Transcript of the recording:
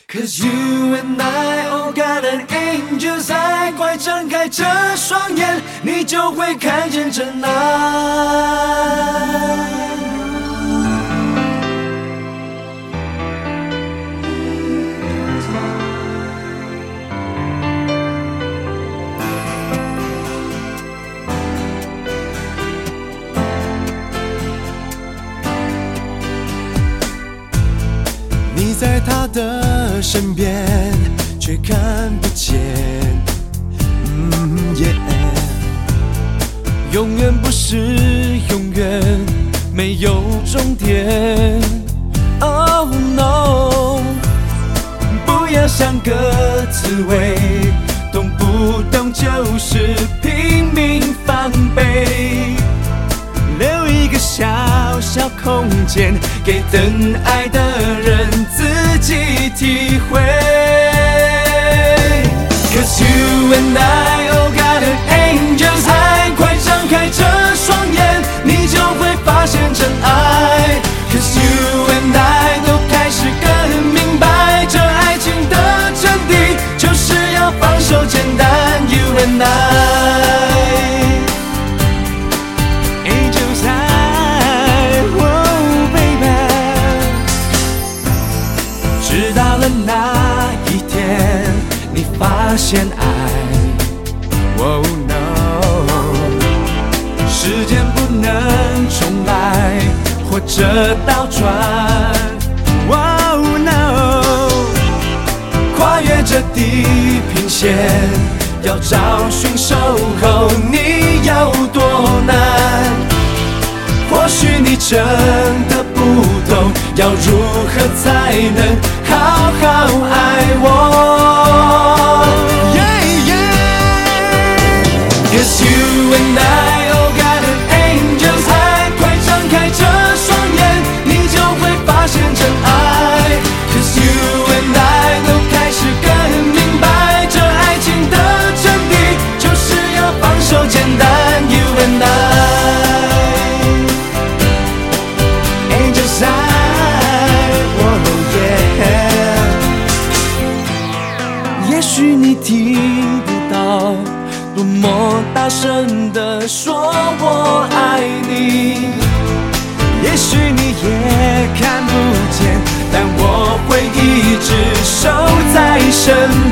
Cause you and I all got an angel's eye， 快张开这双眼，你就会看见真爱。 你在他的身边，却看不见。永远不是永远，没有终点。Oh no， 不要像个刺猬，动不动就是拼命防备。留一个小小空间，给等爱的人自己体会。Cause you and I all got an angel's eye， 快张开这双眼，你就会发现真爱。Cause you and I 都开始更明白，这爱情的真谛就是要放手简单。You and I。Angel's eye， oh baby， 直到了那一天，你发现爱 ，oh no， 时间不能重来，或者倒转 ，oh no， 跨越这地平线，要找寻守候，你有多难？或许你真的不懂，要如何才能好好爱我 yeah, yeah. Cause you and I all got an angel's eye， 快张开这双眼，你就会发现真爱。Cause you and I 都开始更明白，这爱情的真谛就是要放手简单。You and I，Angel's eye， oh yeah。 也许你听不到，多么大声地说我爱你，也许你也看不见，但我会一直守在身